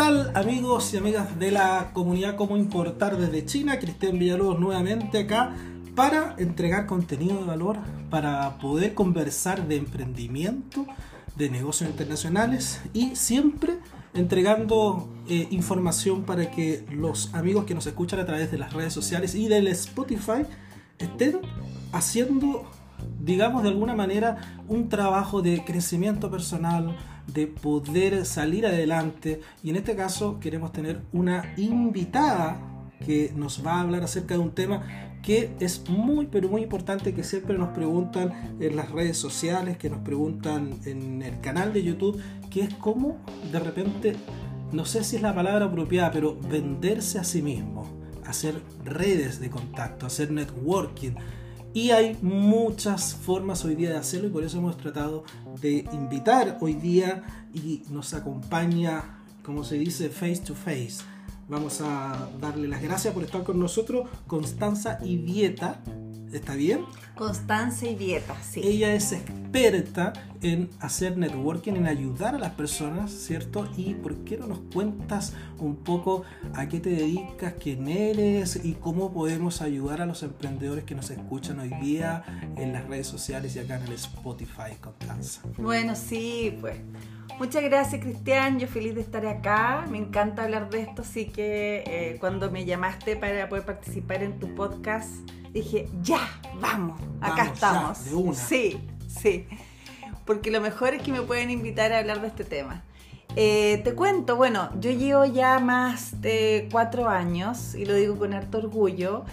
tal, amigos y amigas de la comunidad Cómo Importar desde China? Cristian Villalobos nuevamente acá para entregar contenido de valor, para poder conversar de emprendimiento, de negocios internacionales y siempre entregando información para que los amigos que nos escuchan a través de las redes sociales y del Spotify estén haciendo, digamos de alguna manera, un trabajo de crecimiento personal, de poder salir adelante. Y en este caso queremos tener una invitada que nos va a hablar acerca de un tema que es muy pero muy importante, que siempre nos preguntan en las redes sociales, que nos preguntan en el canal de YouTube, que es cómo de repente, no sé si es la palabra apropiada, pero venderse a sí mismo, hacer redes de contacto, hacer networking. Y hay muchas formas hoy día de hacerlo, y por eso hemos tratado de invitar hoy día, y nos acompaña, como se dice, face to face. Vamos a darle las gracias por estar con nosotros, Constanza Ivieta. ¿Está bien? Constanza Ivieta, sí. Ella es experta en hacer networking, en ayudar a las personas, ¿cierto? Y ¿por qué no nos cuentas un poco a qué te dedicas, quién eres y cómo podemos ayudar a los emprendedores que nos escuchan hoy día en las redes sociales y acá en el Spotify, Constanza? Bueno, sí, pues. Muchas gracias, Cristian. Yo feliz de estar acá. Me encanta hablar de esto, así que cuando me llamaste para poder participar en tu podcast, dije, ya, vamos, acá estamos. Ya, de una. Sí, sí. Porque lo mejor es que me pueden invitar a hablar de este tema. Te cuento, bueno, yo llevo ya más de 4 años, y lo digo con harto orgullo,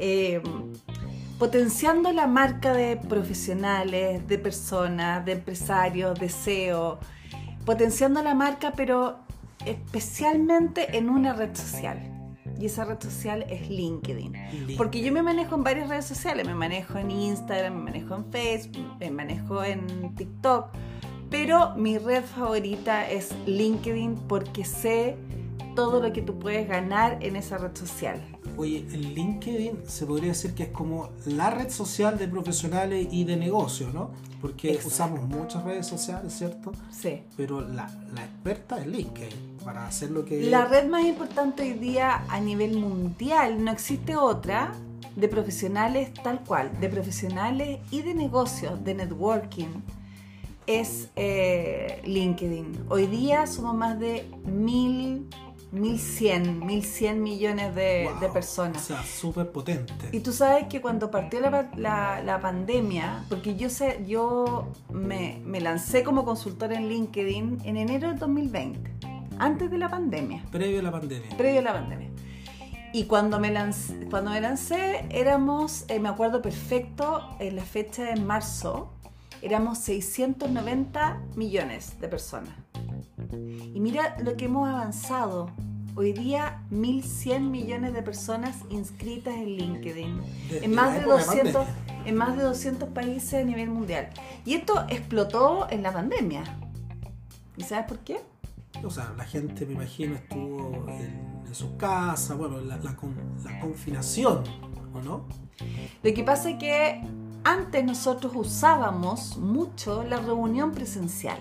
potenciando la marca de profesionales, de personas, de empresarios, de SEO, potenciando la marca, pero especialmente en una red social. Y esa red social es LinkedIn. Porque yo me manejo en varias redes sociales. Me manejo en Instagram, me manejo en Facebook, me manejo en TikTok. Pero mi red favorita es LinkedIn porque sé todo lo que tú puedes ganar en esa red social. Oye, el LinkedIn se podría decir que es como la red social de profesionales y de negocios, ¿no? Porque exacto, usamos muchas redes sociales, ¿cierto? Sí. Pero la experta es LinkedIn para hacer lo que... La red más importante hoy día a nivel mundial, no existe otra, de profesionales tal cual, de profesionales y de negocios, de networking, es LinkedIn. Hoy día somos más de 1.100 millones de personas. O sea, súper potente. Y tú sabes que cuando partió la pandemia, porque yo me lancé como consultora en LinkedIn en enero del 2020, antes de la pandemia. Previo a la pandemia. Y cuando me lancé éramos, me acuerdo perfecto, en la fecha de marzo, éramos 690 millones de personas. Y mira lo que hemos avanzado. Hoy día 1.100 millones de personas inscritas en LinkedIn. En más de 200 países a nivel mundial. Y esto explotó en la pandemia. ¿Y sabes por qué? O sea, la gente, me imagino, estuvo en su casa, bueno, la confinación, ¿o no? Lo que pasa es que antes nosotros usábamos mucho la reunión presencial.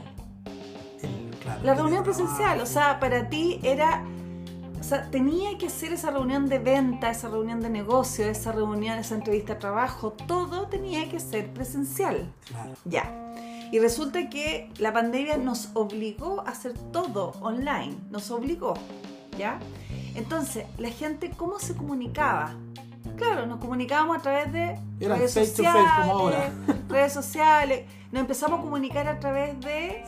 La reunión presencial, o sea, para ti era... O sea, tenía que ser esa reunión de venta, esa reunión de negocio, esa reunión, esa entrevista de trabajo, todo tenía que ser presencial. Claro. Ya. Y resulta que la pandemia nos obligó a hacer todo online, nos obligó, ¿ya? Entonces, la gente, ¿cómo se comunicaba? Claro, nos comunicábamos a través de redes sociales, como ahora. Redes sociales, nos empezamos a comunicar a través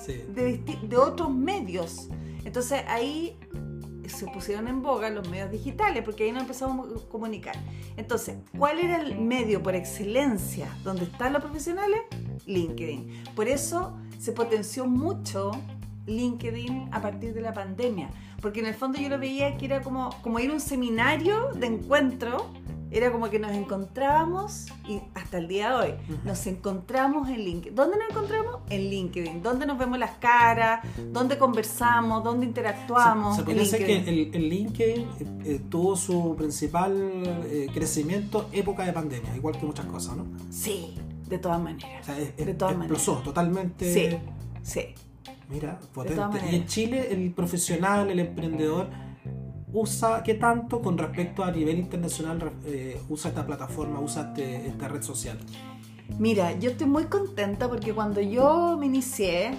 de otros medios. Entonces ahí se pusieron en boga los medios digitales, porque ahí nos empezamos a comunicar. Entonces, ¿cuál era el medio por excelencia donde están los profesionales? LinkedIn. Por eso se potenció mucho LinkedIn a partir de la pandemia, porque en el fondo yo lo veía que era como ir a un seminario de encuentro. Era como que nos encontrábamos, y hasta el día de hoy nos encontramos en LinkedIn. ¿Dónde nos encontramos? En LinkedIn. ¿Dónde nos vemos las caras? ¿Dónde conversamos? ¿Dónde interactuamos? Se podría decir que el LinkedIn tuvo su principal crecimiento época de pandemia, igual que muchas cosas, ¿no? Sí, de todas maneras. O sea, de todas explosó maneras. totalmente. Sí. Mira, todas potente. maneras. Y en Chile el profesional, el emprendedor, usa, ¿qué tanto con respecto a nivel internacional usa esta plataforma, usa esta red social? Mira, yo estoy muy contenta porque cuando yo me inicié,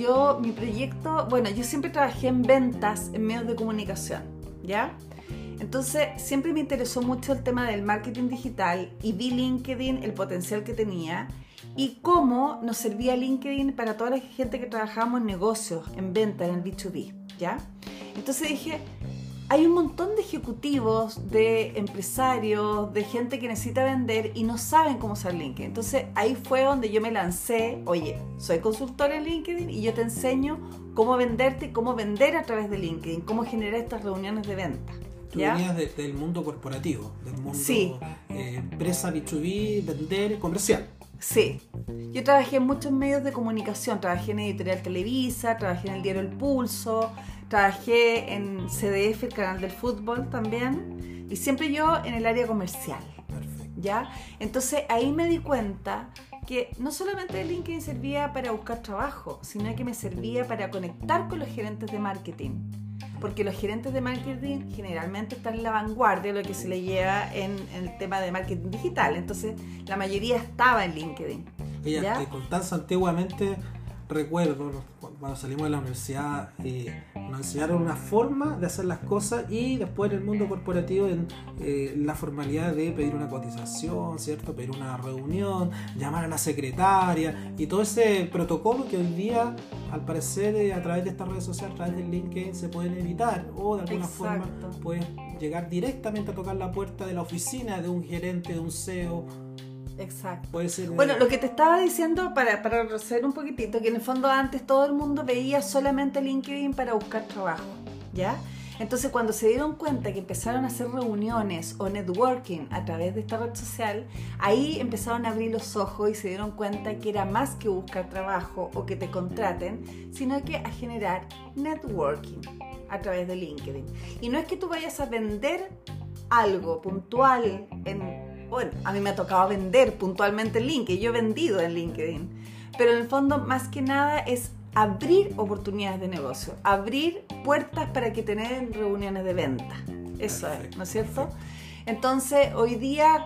mi proyecto, bueno, yo siempre trabajé en ventas en medios de comunicación, ¿ya? Entonces, siempre me interesó mucho el tema del marketing digital y vi LinkedIn, el potencial que tenía y cómo nos servía LinkedIn para toda la gente que trabajábamos en negocios, en venta, en el B2B, ¿ya? Entonces dije, hay un montón de ejecutivos, de empresarios, de gente que necesita vender y no saben cómo usar LinkedIn. Entonces ahí fue donde yo me lancé, oye, soy consultora en LinkedIn y yo te enseño cómo venderte y cómo vender a través de LinkedIn, cómo generar estas reuniones de venta. Tú ¿Ya? venías del mundo corporativo, del mundo Sí. Empresa B2B, vender, comercial. Sí, yo trabajé en muchos medios de comunicación, trabajé en Editorial Televisa, trabajé en el diario El Pulso, trabajé en CDF, el canal del fútbol también, y siempre yo en el área comercial, Perfecto. ¿ya? Entonces ahí me di cuenta que no solamente LinkedIn servía para buscar trabajo, sino que me servía para conectar con los gerentes de marketing. Porque los gerentes de marketing generalmente están en la vanguardia de lo que se le lleva en el tema de marketing digital. Entonces, la mayoría estaba en LinkedIn. Ella, Constanza, antiguamente, recuerdo, cuando salimos de la universidad, nos enseñaron una forma de hacer las cosas y después en el mundo corporativo la formalidad de pedir una cotización, ¿cierto? Pedir una reunión, llamar a la secretaria y todo ese protocolo que hoy día, al parecer, a través de estas redes sociales, a través del LinkedIn, se pueden evitar o de alguna forma puedes llegar directamente a tocar la puerta de la oficina de un gerente, de un CEO. Exacto. Puede ser, bueno, lo que te estaba diciendo, para retroceder un poquitito, que en el fondo antes todo el mundo veía solamente LinkedIn para buscar trabajo, ¿ya? Entonces cuando se dieron cuenta que empezaron a hacer reuniones o networking a través de esta red social, ahí empezaron a abrir los ojos y se dieron cuenta que era más que buscar trabajo o que te contraten, sino que a generar networking a través de LinkedIn. Y no es que tú vayas a vender algo puntual bueno, a mí me ha tocado vender puntualmente en LinkedIn, yo he vendido en LinkedIn, pero en el fondo más que nada es abrir oportunidades de negocio, abrir puertas para que tengan reuniones de venta. Eso perfecto, es, ¿no es cierto? Perfecto. Entonces, hoy día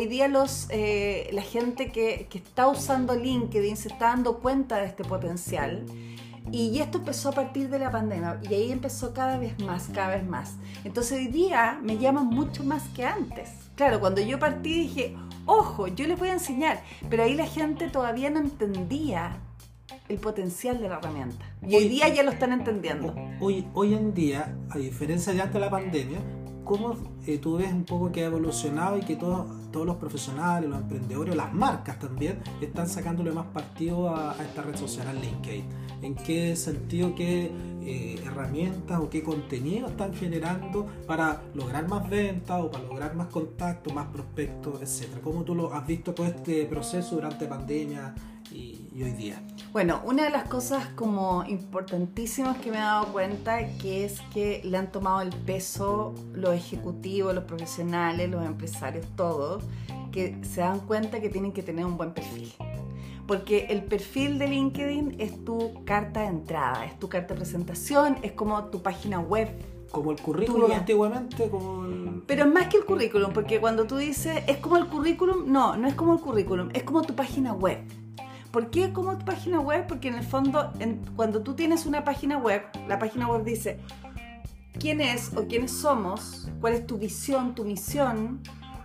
la gente que está usando LinkedIn se está dando cuenta de este potencial. Y esto empezó a partir de la pandemia y ahí empezó cada vez más. Entonces hoy día me llaman mucho más que antes. Claro, cuando yo partí dije, ojo, yo les voy a enseñar, pero ahí la gente todavía no entendía el potencial de la herramienta. Y hoy día ya lo están entendiendo. Hoy en día, a diferencia de antes de la pandemia, ¿cómo tú ves un poco que ha evolucionado y que todos los profesionales, los emprendedores, las marcas también están sacándole más partido a esta red social, al LinkedIn? ¿En qué sentido, qué herramientas o qué contenido están generando para lograr más ventas o para lograr más contactos, más prospectos, etcétera? ¿Cómo tú lo has visto todo este proceso durante pandemia y hoy día? Bueno, una de las cosas como importantísimas que me he dado cuenta que es que le han tomado el peso los ejecutivos, los profesionales, los empresarios, todos, que se dan cuenta que tienen que tener un buen perfil. Porque el perfil de LinkedIn es tu carta de entrada, es tu carta de presentación, es como tu página web. Como el currículum tuya. Antiguamente, Pero es más que el currículum, porque cuando tú dices, es como el currículum, no es como el currículum, es como tu página web. ¿Por qué como tu página web? Porque en el fondo, cuando tú tienes una página web, la página web dice quién es o quiénes somos, cuál es tu visión, tu misión,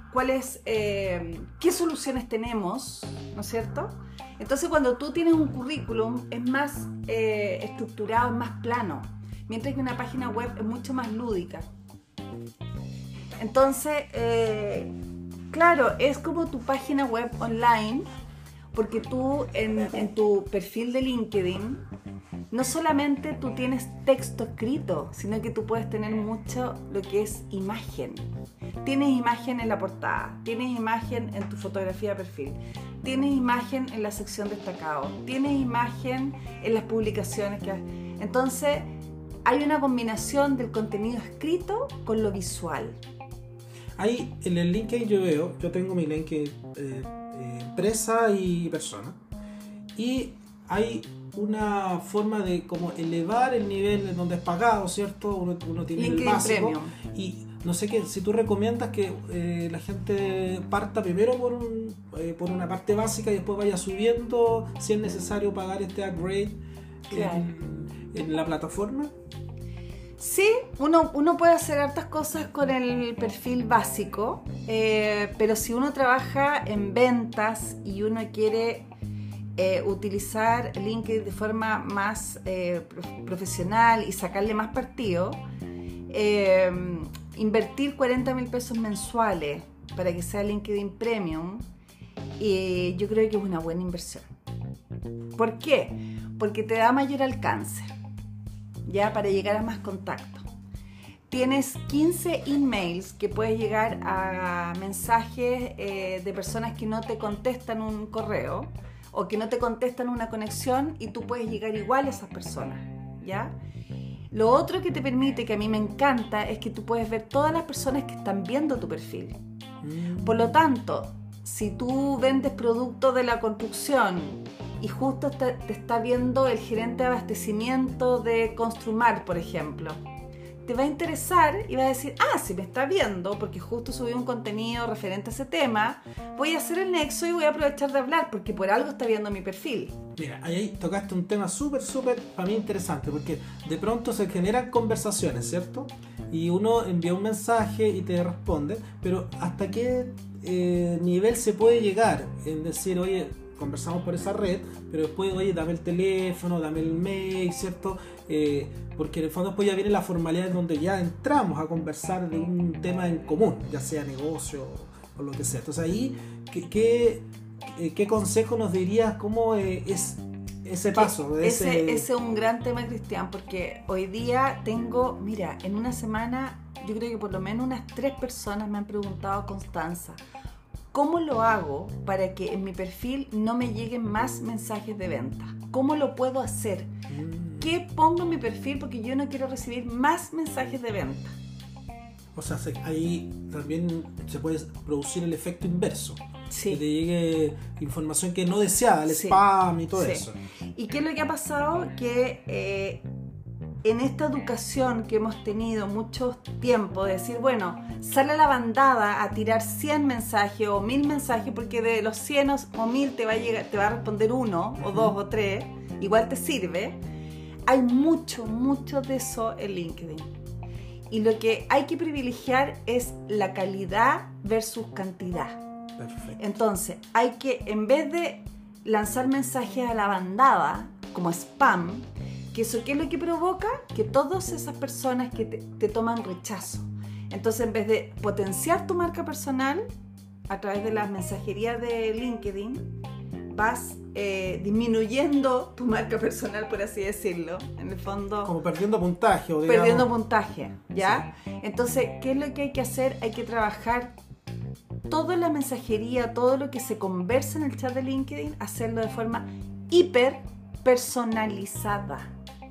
qué soluciones tenemos, ¿no es cierto? Entonces cuando tú tienes un currículum es más estructurado, es más plano, mientras que una página web es mucho más lúdica. Entonces, claro, es como tu página web online, porque tú en tu perfil de LinkedIn no solamente tú tienes texto escrito, sino que tú puedes tener mucho lo que es imagen. Tienes imagen en la portada, tienes imagen en tu fotografía de perfil, tienes imagen en la sección destacado, tienes imagen en las publicaciones que haces. Entonces hay una combinación del contenido escrito con lo visual. Ahí en el LinkedIn yo tengo mi LinkedIn empresa y persona, y hay una forma de como elevar el nivel en donde es pagado, ¿cierto? Uno tiene LinkedIn el básico Premium. y no sé qué, si tú recomiendas que la gente parta primero por una parte básica y después vaya subiendo si es necesario pagar este upgrade Claro. en la plataforma. Sí, uno puede hacer hartas cosas con el perfil básico, pero si uno trabaja en ventas y uno quiere utilizar LinkedIn de forma más profesional y sacarle más partido, invertir 40.000 pesos mensuales para que sea LinkedIn Premium, yo creo que es una buena inversión. ¿Por qué? Porque te da mayor alcance, ya, para llegar a más contactos. Tienes 15 emails que puedes llegar a mensajes de personas que no te contestan un correo o que no te contestan una conexión, y tú puedes llegar igual a esas personas, ¿ya? Lo otro que te permite, que a mí me encanta, es que tú puedes ver todas las personas que están viendo tu perfil. Por lo tanto, si tú vendes productos de la construcción y justo te está viendo el gerente de abastecimiento de Construmar, por ejemplo, te va a interesar y va a decir, si me está viendo porque justo subí un contenido referente a ese tema, voy a hacer el nexo y voy a aprovechar de hablar porque por algo está viendo mi perfil. Mira, ahí tocaste un tema súper para mí interesante, porque de pronto se generan conversaciones, ¿cierto? Y uno envía un mensaje y te responde, pero ¿hasta qué nivel se puede llegar en decir, oye, conversamos por esa red, pero después, oye, dame el teléfono, dame el mail, ¿cierto? Porque en el fondo después ya viene la formalidad en donde ya entramos a conversar de un tema en común, ya sea negocio o lo que sea. Entonces ahí, ¿qué consejo nos dirías? ¿Cómo es ese paso? Ese es un gran tema, Cristian, porque hoy día tengo, mira, en una semana yo creo que por lo menos unas 3 personas me han preguntado, Constanza, ¿cómo lo hago para que en mi perfil no me lleguen más mensajes de venta? ¿Cómo lo puedo hacer? ¿Qué pongo en mi perfil? Porque yo no quiero recibir más mensajes de venta. O sea, ahí también se puede producir el efecto inverso. Sí. Que te llegue información que no deseada, el Sí. spam y todo Sí. eso. ¿Y qué es lo que ha pasado? Que en esta educación que hemos tenido mucho tiempo de decir, bueno, sale la bandada a tirar 100 mensajes o 1000 mensajes, porque de los 100 o 1000 te va a responder 1 o 2 o 3, igual te sirve. Hay mucho de eso en LinkedIn. Y lo que hay que privilegiar es la calidad versus cantidad. Perfecto. Entonces, hay que, en vez de lanzar mensajes a la bandada, como spam, que eso, ¿qué es lo que provoca? Que todas esas personas que te toman rechazo. Entonces, en vez de potenciar tu marca personal a través de las mensajerías de LinkedIn, vas disminuyendo tu marca personal, por así decirlo. En el fondo, Como perdiendo puntaje. O digamos, perdiendo puntaje, ¿ya? Sí. Entonces, ¿qué es lo que hay que hacer? Hay que trabajar toda la mensajería, todo lo que se conversa en el chat de LinkedIn, hacerlo de forma hiper personalizada.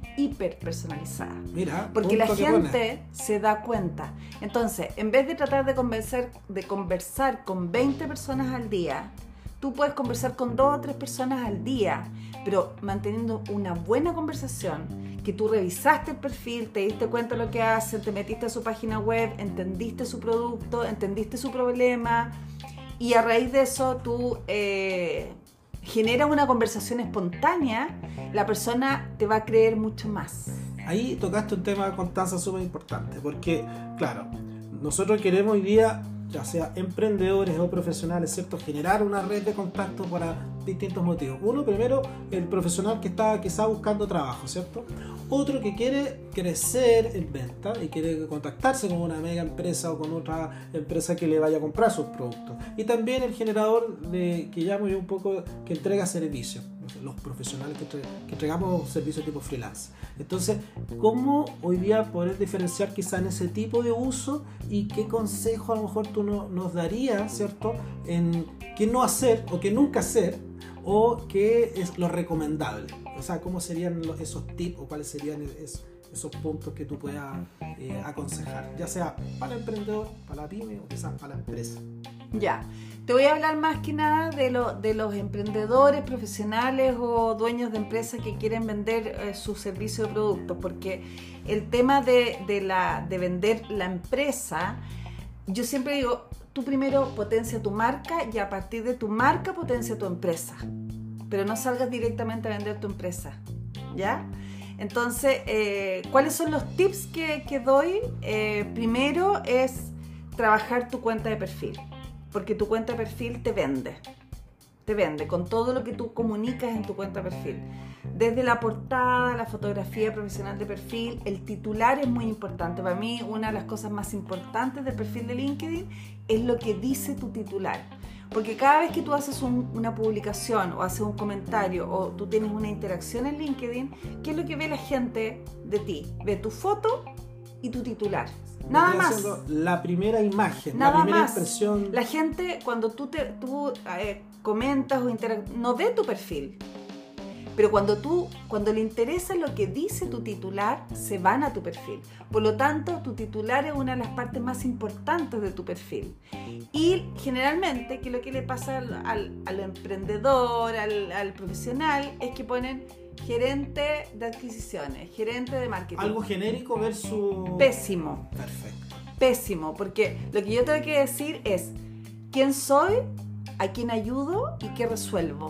Mira, porque la gente se da cuenta. Entonces, en vez de tratar de conversar con 20 personas al día, tú puedes conversar con 2 o 3 personas al día, pero manteniendo una buena conversación, que tú revisaste el perfil, te diste cuenta de lo que hacen, te metiste a su página web, entendiste su producto, entendiste su problema, y a raíz de eso tú generas una conversación espontánea, la persona te va a creer mucho más. Ahí tocaste un tema, Constanza, súper importante, porque, claro, nosotros queremos hoy día, ya sea emprendedores o profesionales, ¿cierto?, generar una red de contacto para distintos motivos. Uno, primero, el profesional que está quizá buscando trabajo, ¿cierto? Otro que quiere crecer en venta y quiere contactarse con una mega empresa o con otra empresa que le vaya a comprar sus productos. Y también el generador que llamo yo un poco, que entrega servicios. Los profesionales que entregamos servicios tipo freelance. Entonces, ¿cómo hoy día poder diferenciar quizá en ese tipo de uso y qué consejo a lo mejor tú nos darías, ¿cierto?, en qué no hacer o qué nunca hacer, o qué es lo recomendable? O sea, ¿cómo serían esos tips o cuáles serían esos puntos que tú puedas aconsejar? Ya sea para el emprendedor, para la pyme o quizás para la empresa. Ya, Te voy a hablar más que nada de los emprendedores, profesionales o dueños de empresas que quieren vender su servicio o productos, porque el tema de vender la empresa, yo siempre digo, tú primero potencia tu marca y a partir de tu marca potencia tu empresa, pero no salgas directamente a vender tu empresa, ¿ya? Entonces, ¿cuáles son los tips que doy? Primero es trabajar tu cuenta de perfil, porque tu cuenta de perfil te vende con todo lo que tú comunicas en tu cuenta de perfil. Desde la portada, la fotografía profesional de perfil, el titular es muy importante. Para mí, una de las cosas más importantes del perfil de LinkedIn es lo que dice tu titular. Porque cada vez que tú haces una publicación o haces un comentario o tú tienes una interacción en LinkedIn, ¿qué es lo que ve la gente de ti? Ve tu foto y tu titular. Nada más. La primera imagen, nada la primera más. impresión. La gente, cuando tú comentas o no ve tu perfil. Pero cuando le interesa lo que dice tu titular, se van a tu perfil. Por lo tanto, tu titular es una de las partes más importantes de tu perfil. Y generalmente, que lo que le pasa al emprendedor, al profesional, es que ponen gerente de adquisiciones, gerente de marketing. Algo genérico versus... Pésimo. Perfecto. Pésimo, porque lo que yo tengo que decir es quién soy, a quién ayudo y qué resuelvo.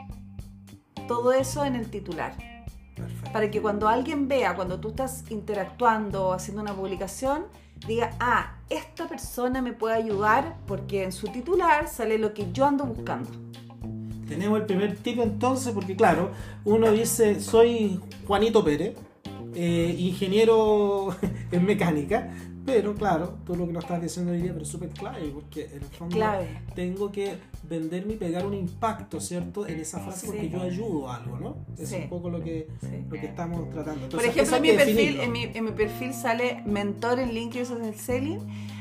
Todo eso en el titular. Perfecto. Para que cuando alguien vea, cuando tú estás interactuando o haciendo una publicación, diga, esta persona me puede ayudar porque en su titular sale lo que yo ando buscando. Tenemos el primer tip entonces, porque claro, uno dice, soy Juanito Pérez, ingeniero en mecánica, pero claro, tú lo que nos estás diciendo hoy día, pero es súper clave, porque en el fondo tengo que venderme y pegar un impacto, ¿cierto? En esa frase, porque yo ayudo a algo, ¿no? Es un poco lo que estamos tratando. Entonces, por ejemplo, en mi perfil sale mentor en LinkedIn Social Selling.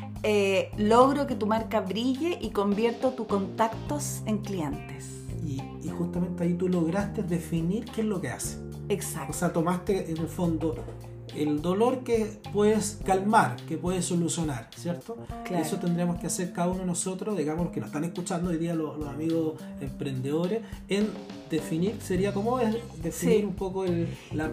Logro que tu marca brille y convierto tus contactos en clientes. Y justamente ahí tú lograste definir qué es lo que hace. Exacto. O sea, tomaste en el fondo el dolor que puedes calmar, que puedes solucionar, ¿cierto? Claro. Eso tendríamos que hacer cada uno de nosotros, digamos, los que nos están escuchando hoy día, los amigos emprendedores, en definir, sería como es definir un poco el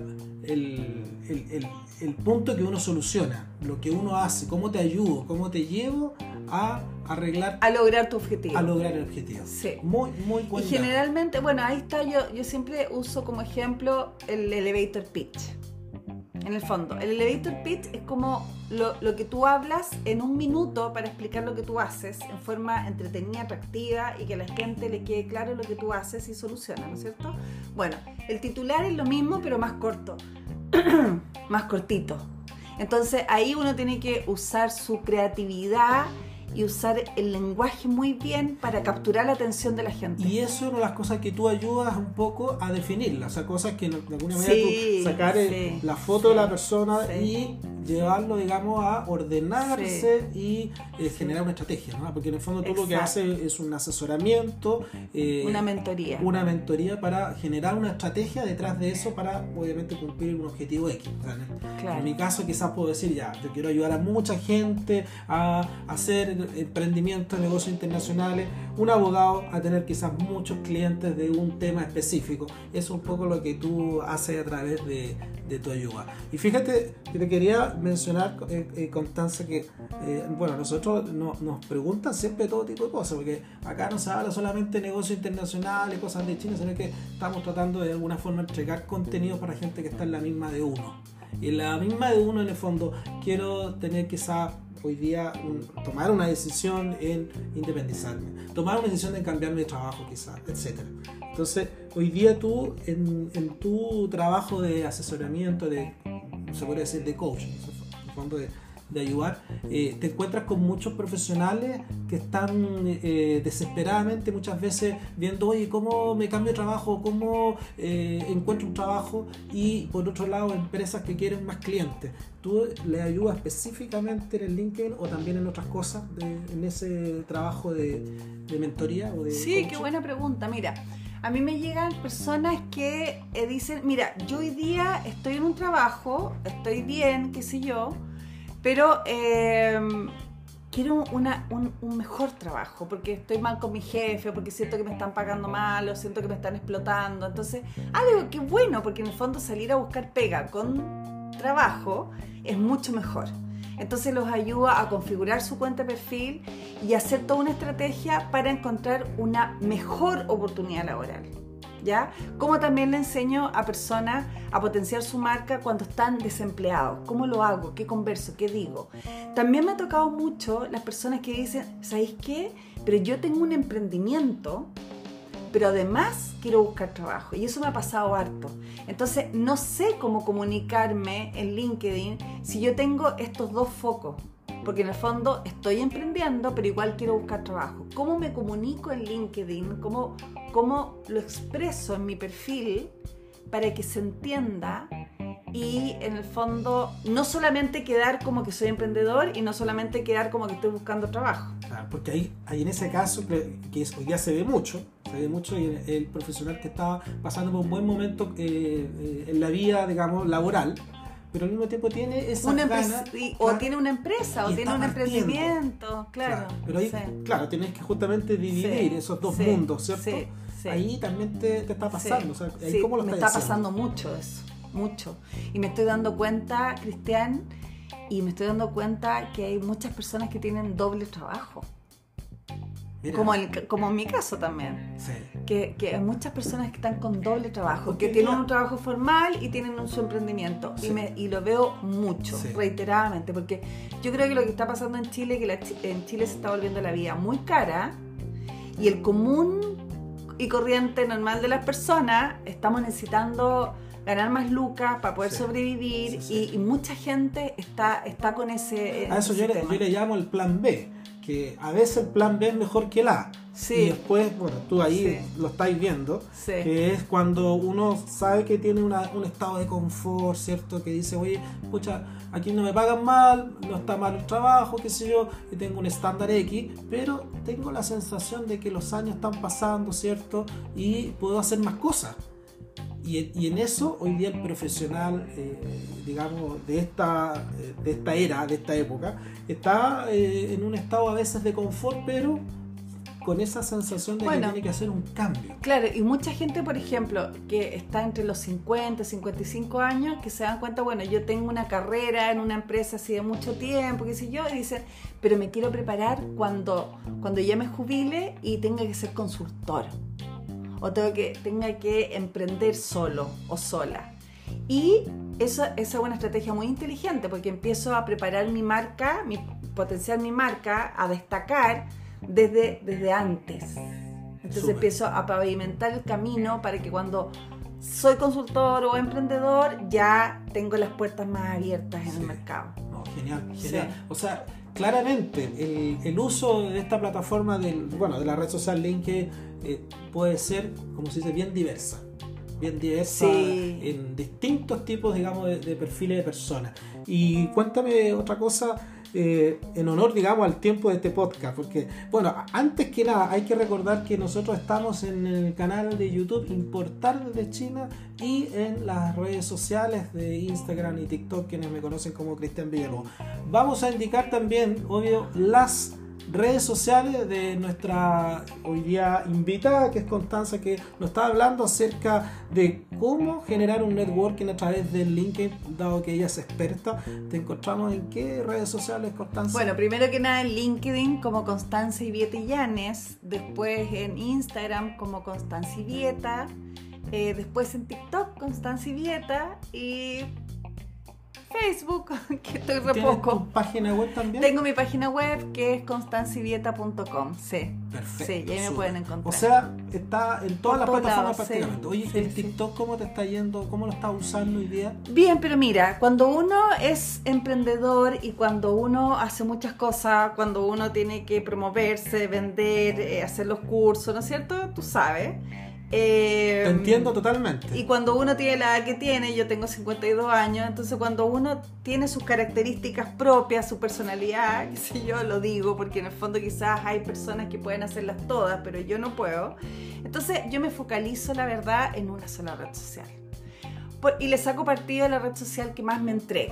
punto que uno soluciona, lo que uno hace, cómo te ayudo, cómo te llevo a lograr tu objetivo. A lograr el objetivo. Sí. Muy buen. Y generalmente, bueno, ahí está, yo siempre uso como ejemplo el elevator pitch. En el fondo, el elevator pitch es como lo que tú hablas en un minuto para explicar lo que tú haces en forma entretenida, atractiva y que a la gente le quede claro lo que tú haces y soluciona, ¿no es cierto? Bueno, el titular es lo mismo pero más corto, más cortito. Entonces ahí uno tiene que usar su creatividad y usar el lenguaje muy bien para capturar la atención de la gente. Y eso es una de las cosas que tú ayudas un poco a definirlas, o sea, cosas que de alguna manera tú sacar la foto de la persona y llevarlo, digamos, a ordenarse y generar una estrategia, ¿no? Porque en el fondo tú lo que haces es un asesoramiento, una mentoría. Una mentoría para generar una estrategia detrás de eso para, obviamente, cumplir un objetivo X. O sea, en mi caso quizás puedo decir, yo quiero ayudar a mucha gente a hacer emprendimientos, negocios internacionales, un abogado a tener quizás muchos clientes de un tema específico. Eso es un poco lo que tú haces a través de tu ayuda. Y fíjate que te quería mencionar, Constanza, que bueno, nosotros nos preguntan siempre todo tipo de cosas, porque acá no se habla solamente de negocios internacionales, cosas de China, sino que estamos tratando de alguna forma entregar contenido para gente que está en la misma de uno. Y en la misma de uno, en el fondo, quiero tener quizás hoy día tomar una decisión en independizarme, tomar una decisión en cambiarme de trabajo quizás, etc. Entonces, hoy día tú, en tu trabajo de asesoramiento, se podría decir de coaching, en el fondo de ayudar, te encuentras con muchos profesionales que están desesperadamente muchas veces viendo, oye, ¿cómo me cambio de trabajo? ¿Cómo encuentro un trabajo? Y por otro lado, empresas que quieren más clientes. ¿Tú le ayudas específicamente en el LinkedIn o también en otras cosas, en ese trabajo de mentoría o de coaching? Qué buena pregunta. Mira, a mí me llegan personas que dicen, mira, yo hoy día estoy en un trabajo, estoy bien, qué sé yo, pero quiero un mejor trabajo, porque estoy mal con mi jefe, porque siento que me están pagando mal, o siento que me están explotando. Entonces, algo que es bueno, porque en el fondo salir a buscar pega con trabajo es mucho mejor. Entonces los ayuda a configurar su cuenta de perfil y hacer toda una estrategia para encontrar una mejor oportunidad laboral, ¿ya? Como también le enseño a personas a potenciar su marca cuando están desempleados. ¿Cómo lo hago? ¿Qué converso? ¿Qué digo? También me ha tocado mucho las personas que dicen, ¿sabéis qué? Pero yo tengo un emprendimiento, pero además quiero buscar trabajo. Y eso me ha pasado harto. Entonces, no sé cómo comunicarme en LinkedIn si yo tengo estos dos focos. Porque en el fondo estoy emprendiendo, pero igual quiero buscar trabajo. ¿Cómo me comunico en LinkedIn? ¿Cómo lo expreso en mi perfil para que se entienda? Y en el fondo no solamente quedar como que soy emprendedor y no solamente quedar como que estoy buscando trabajo. Claro, porque ahí en ese caso, que hoy día se ve mucho y el profesional que está pasando por un buen momento en la vida, digamos, laboral, pero al mismo tiempo tiene esa gana, o tiene una empresa, o tiene un emprendimiento, claro. Pero ahí, claro, tienes que justamente dividir esos dos mundos, ¿cierto? Sí. Ahí también te está pasando, o sea, ahí ¿cómo lo me estás está haciendo? pasando mucho eso, mucho. Y me estoy dando cuenta, Cristian, que hay muchas personas que tienen doble trabajo. Mira. Como en mi caso también. Sí. Que hay muchas personas que están con doble trabajo, Porque que tienen un trabajo formal y tienen su emprendimiento. Sí. Y lo veo mucho, Sí. reiteradamente, porque yo creo que lo que está pasando en Chile, en Chile se está volviendo la vida muy cara y el común y corriente normal de las personas estamos necesitando ganar más lucas para poder sobrevivir. Y mucha gente está con ese A eso yo le llamo el plan B, que a veces el plan B es mejor que el A. Sí. Y después, bueno, tú ahí lo estáis viendo, que es cuando uno sabe que tiene un estado de confort, ¿cierto? Que dice, oye, pucha, aquí no me pagan mal, no está mal el trabajo, qué sé yo, y tengo un estándar X, pero tengo la sensación de que los años están pasando, ¿cierto? Y puedo hacer más cosas. Y en eso hoy día el profesional, digamos, de esta era, de esta época, está en un estado a veces de confort, pero con esa sensación de que tiene que hacer un cambio. Claro, y mucha gente, por ejemplo, que está entre los 50 y 55 años, que se dan cuenta, bueno, yo tengo una carrera en una empresa así de mucho tiempo, qué sé yo, y dicen, pero me quiero preparar cuando ya me jubile y tenga que ser consultor. O tenga que emprender solo o sola. Y esa es una estrategia muy inteligente, porque empiezo a preparar mi marca, potenciar mi marca, a destacar desde antes. Entonces empiezo a pavimentar el camino para que cuando soy consultor o emprendedor ya tengo las puertas más abiertas en el mercado. No, genial. O sea, claramente el uso de esta plataforma de la red social LinkedIn puede ser, como se dice, bien diversa en distintos tipos, digamos, de perfiles de personas. Y cuéntame otra cosa en honor, digamos, al tiempo de este podcast, porque, bueno, antes que nada hay que recordar que nosotros estamos en el canal de YouTube Importar desde China y en las redes sociales de Instagram y TikTok, quienes me conocen como Cristian Villalobos. Vamos a indicar también, obvio, las redes sociales de nuestra hoy día invitada, que es Constanza, que nos está hablando acerca de cómo generar un networking a través del LinkedIn, dado que ella es experta. ¿Te encontramos en qué redes sociales, Constanza? Bueno, primero que nada en LinkedIn como Constanza Ibieta Illanes, después en Instagram como Constanza Ibieta, después en TikTok Constanza Ibieta y Facebook, que estoy re poco. ¿Tienes tu página web también? Tengo mi página web que es constancivieta.com. Sí. Perfecto. Sí, y ahí me pueden encontrar. O sea, está en todas las plataformas lados, prácticamente. Oye, ¿el TikTok cómo te está yendo? ¿Cómo lo estás usando hoy día? Bien, pero mira, cuando uno es emprendedor y cuando uno hace muchas cosas, cuando uno tiene que promoverse, vender, hacer los cursos, ¿no es cierto? Tú sabes. Te entiendo totalmente. Y cuando uno tiene la edad que tiene, yo tengo 52 años, entonces cuando uno tiene sus características propias, su personalidad, qué sé yo, lo digo, porque en el fondo quizás hay personas que pueden hacerlas todas, pero yo no puedo. Entonces yo me focalizo, la verdad, en una sola red social. Y le saco partido a la red social que más me entrega.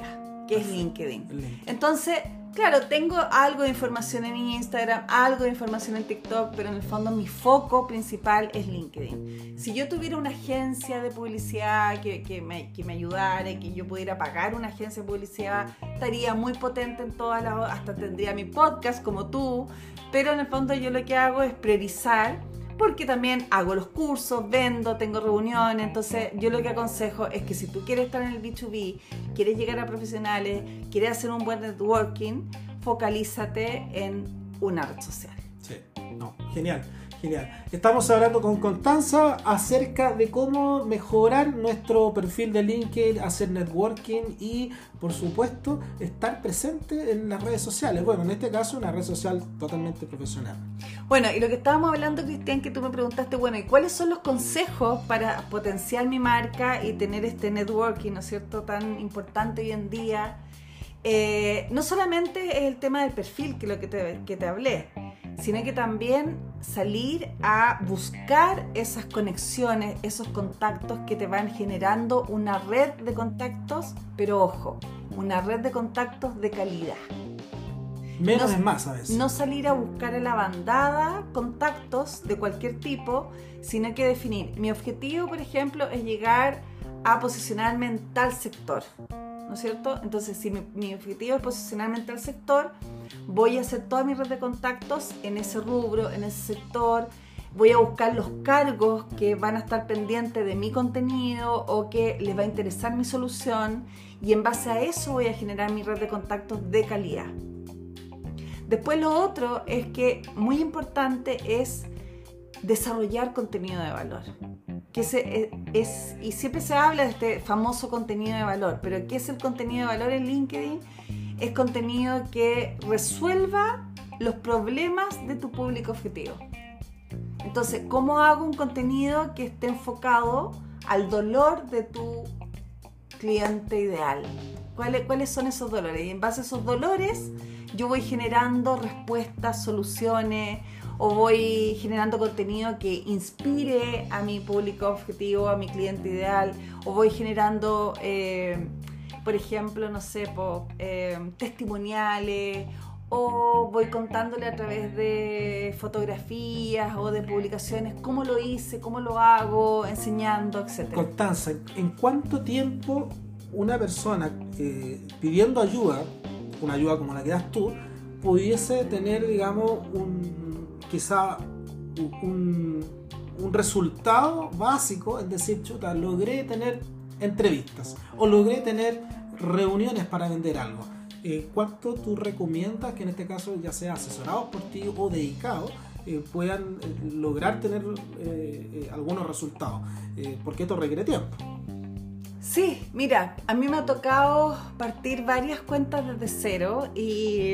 que es LinkedIn. LinkedIn. Entonces, claro, tengo algo de información en Instagram, algo de información en TikTok, pero en el fondo mi foco principal es LinkedIn. Si yo tuviera una agencia de publicidad que me ayudara y que yo pudiera pagar una agencia de publicidad, estaría muy potente en todas las... Hasta tendría mi podcast como tú, pero en el fondo yo lo que hago es priorizar, porque también hago los cursos, vendo, tengo reuniones. Entonces yo lo que aconsejo es que si tú quieres estar en el B2B, quieres llegar a profesionales, quieres hacer un buen networking, focalízate en una red social. Sí, no, genial. Estamos hablando con Constanza acerca de cómo mejorar nuestro perfil de LinkedIn, hacer networking y, por supuesto, estar presente en las redes sociales. Bueno, en este caso, una red social totalmente profesional. Bueno, y lo que estábamos hablando, Cristian, que tú me preguntaste, bueno, ¿y cuáles son los consejos para potenciar mi marca y tener este networking, ¿no es cierto?, tan importante hoy en día? No solamente es el tema del perfil, que es lo que te hablé, sino que también salir a buscar esas conexiones, esos contactos que te van generando una red de contactos, pero ojo, una red de contactos de calidad. Menos es más a veces. No salir a buscar a la bandada contactos de cualquier tipo, sino que definir. Mi objetivo, por ejemplo, es llegar a posicionarme en tal sector, ¿no es cierto? Entonces, si mi objetivo es posicionarme en tal sector, voy a hacer toda mi red de contactos en ese rubro, en ese sector. Voy a buscar los cargos que van a estar pendientes de mi contenido o que les va a interesar mi solución, y en base a eso voy a generar mi red de contactos de calidad. Después lo otro es que muy importante es desarrollar contenido de valor. Y siempre se habla de este famoso contenido de valor, pero ¿qué es el contenido de valor en LinkedIn? Es contenido que resuelva los problemas de tu público objetivo. Entonces, ¿cómo hago un contenido que esté enfocado al dolor de tu cliente ideal? ¿Cuáles son esos dolores? Y en base a esos dolores, yo voy generando respuestas, soluciones, o voy generando contenido que inspire a mi público objetivo, a mi cliente ideal, o voy generando, por ejemplo, no sé, testimoniales, o voy contándole a través de fotografías o de publicaciones cómo lo hice, cómo lo hago, enseñando, etc. Constanza, ¿en cuánto tiempo una persona pidiendo ayuda, una ayuda como la que das tú, pudiese tener, digamos, quizá un resultado básico, es decir, chuta, logré tener entrevistas o logré tener reuniones para vender algo? ¿Cuánto tú recomiendas que en este caso, ya sea asesorados por ti o dedicados, puedan lograr tener algunos resultados? Porque esto requiere tiempo. Sí, mira, a mí me ha tocado partir varias cuentas desde cero, y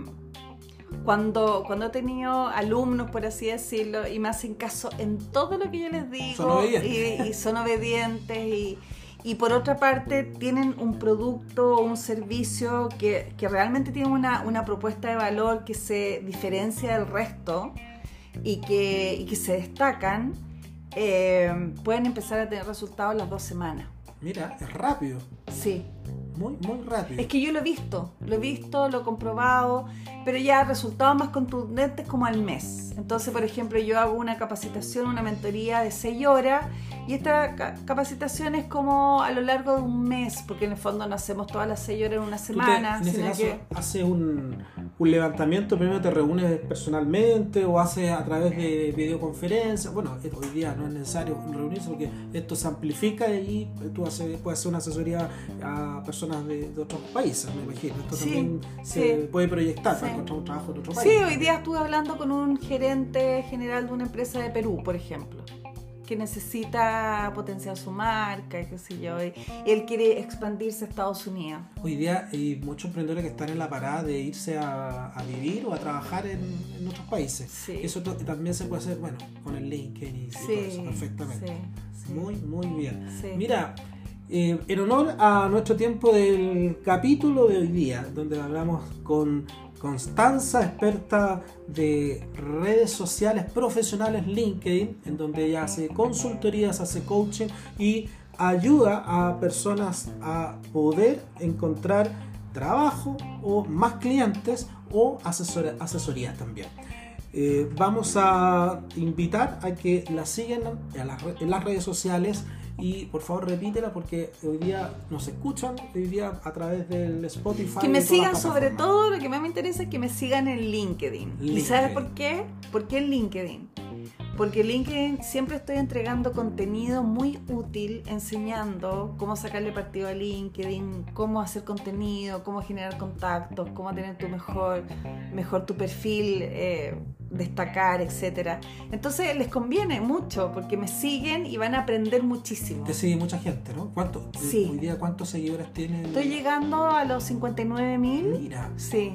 cuando he tenido alumnos, por así decirlo, y me hacen caso en todo lo que yo les digo, y son obedientes, y por otra parte tienen un producto o un servicio que realmente tiene una propuesta de valor que se diferencia del resto y que se destacan, pueden empezar a tener resultados en las 2 semanas. Mira, es rápido. Sí. Muy, muy rápido. Es que yo lo he visto, lo he comprobado, pero ya resultados más contundentes como al mes. Entonces, por ejemplo, yo hago una capacitación, una mentoría de 6 horas, y esta capacitación es como a lo largo de un mes, porque en el fondo no hacemos todas las 6 horas en una semana. En ese caso, hace un levantamiento, primero te reúnes personalmente o haces a través de videoconferencias. Bueno, hoy día no es necesario reunirse porque esto se amplifica y tú puedes hacer una asesoría a personas de otros países, me imagino. Esto también se puede proyectar para encontrar un trabajo en otro país. Sí, hoy día estuve hablando con un gerente general de una empresa de Perú, por ejemplo, que necesita potenciar su marca, qué sé yo, y él quiere expandirse a Estados Unidos. Hoy día hay muchos emprendedores que están en la parada de irse a vivir o a trabajar en otros países. Sí. Eso también se puede hacer, bueno, con el LinkedIn y todo eso, perfectamente. Sí. Muy, muy bien. Sí. Mira, en honor a nuestro tiempo del capítulo de hoy día, donde hablamos con Constanza, experta de redes sociales profesionales LinkedIn, en donde ella hace consultorías, hace coaching y ayuda a personas a poder encontrar trabajo o más clientes o asesorías también. Vamos a invitar a que la sigan en las redes sociales y por favor repítela porque hoy día nos escuchan, hoy día a través del Spotify. Que me sigan, sobre todo lo que más me interesa es que me sigan en LinkedIn. ¿Y sabes por qué? ¿Por qué en LinkedIn? Porque en LinkedIn siempre estoy entregando contenido muy útil, enseñando cómo sacarle partido a LinkedIn, cómo hacer contenido, cómo generar contactos, cómo tener tu mejor tu perfil, destacar, etcétera. Entonces les conviene mucho porque me siguen y van a aprender muchísimo. Te sigue mucha gente, ¿no? Sí. Hoy día, ¿cuántos seguidores tienen? Estoy llegando a los 59.000. Mira. Sí,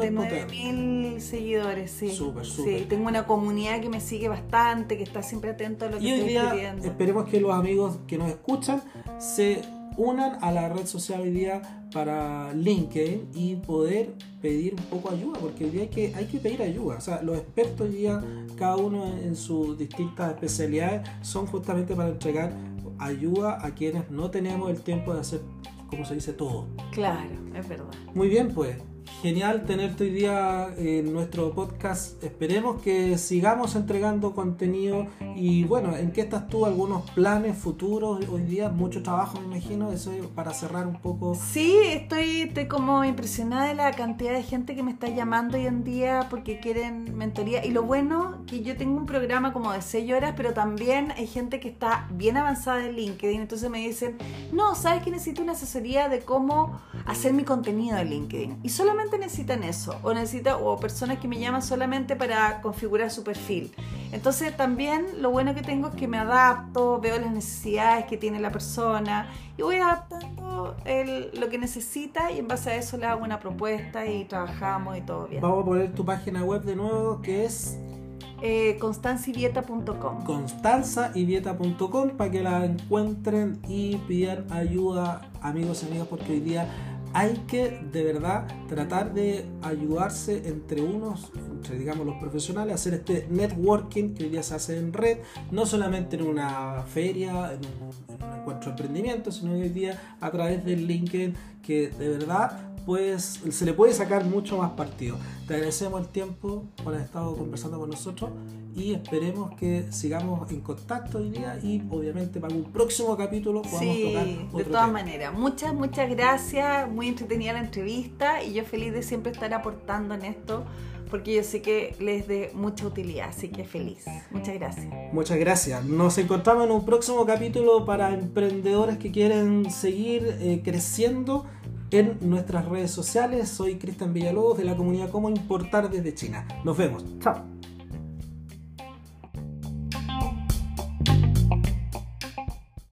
59.000 seguidores, sí. Súper. Sí, tengo una comunidad que me sigue bastante, que está siempre atento a lo que y hoy estoy día escribiendo. Esperemos que los amigos que nos escuchan se unan a la red social hoy día para LinkedIn y poder pedir un poco ayuda, porque hoy día hay que pedir ayuda. O sea, los expertos hoy día, cada uno en sus distintas especialidades, son justamente para entregar ayuda a quienes no tenemos el tiempo de hacer, como se dice, todo. Claro, es verdad. Muy bien, pues. Genial tenerte hoy día en nuestro podcast. Esperemos que sigamos entregando contenido. Y bueno, ¿en qué estás tú? ¿Algunos planes futuros hoy día? Mucho trabajo, me imagino. Eso para cerrar un poco. Sí, estoy como impresionada de la cantidad de gente que me está llamando hoy en día porque quieren mentoría. Y lo bueno, que yo tengo un programa como de 6 horas, pero también hay gente que está bien avanzada en LinkedIn. Entonces me dicen, no, ¿sabes que necesito una asesoría de cómo hacer mi contenido en LinkedIn? Y solamente necesitan eso, o personas que me llaman solamente para configurar su perfil. Entonces también lo bueno que tengo es que me adapto, veo las necesidades que tiene la persona y voy adaptando lo que necesita y en base a eso le hago una propuesta y trabajamos y todo bien. Vamos a poner tu página web de nuevo, que es constanzayvieta.com. constanzayvieta.com, para que la encuentren y pidan ayuda, amigos y amigas, porque hoy día hay que de verdad tratar de ayudarse entre digamos los profesionales, hacer este networking que hoy día se hace en red, no solamente en una feria, en un encuentro de emprendimiento, sino hoy día a través del LinkedIn, que de verdad pues se le puede sacar mucho más partido. Te agradecemos el tiempo por haber estado conversando con nosotros y esperemos que sigamos en contacto hoy día y obviamente para un próximo capítulo podamos tocar otro de todas tema. maneras. Muchas gracias, muy entretenida la entrevista y yo feliz de siempre estar aportando en esto porque yo sé que les de mucha utilidad, así que feliz. Muchas gracias. Muchas gracias. Nos encontramos en un próximo capítulo para emprendedores que quieren seguir creciendo en nuestras redes sociales. Soy Cristian Villalobos de la comunidad Cómo Importar desde China. Nos vemos. Chao.